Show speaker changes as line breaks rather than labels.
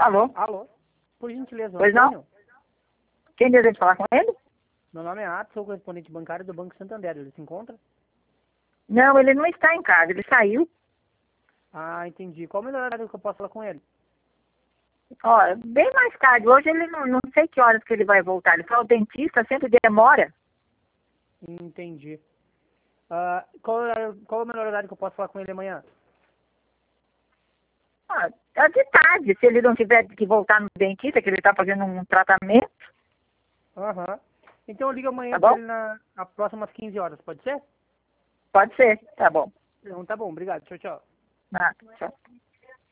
Alô?
Alô? Por gentileza,
Pois não?
Antônio?
Quem deseja falar com ele?
Meu nome é Atos, sou correspondente bancário do Banco Santander. Ele se encontra?
Não, ele não está em casa, ele saiu.
Ah, entendi. Qual o melhor horário que eu posso falar com ele?
Ó, bem mais tarde. Hoje ele não sei que horas que ele vai voltar. Ele fala, o dentista sempre demora.
Entendi. Qual o melhor horário que eu posso falar com ele amanhã?
Ah, é de tarde, se ele não tiver que voltar no dentista, que ele está fazendo um tratamento,
Aham. Então eu ligo amanhã
tá
pra
bom?
ele na próximas 15 horas, pode ser?
Pode ser, tá bom.
Então tá bom, obrigado. Tchau, tchau.
Ah, tchau.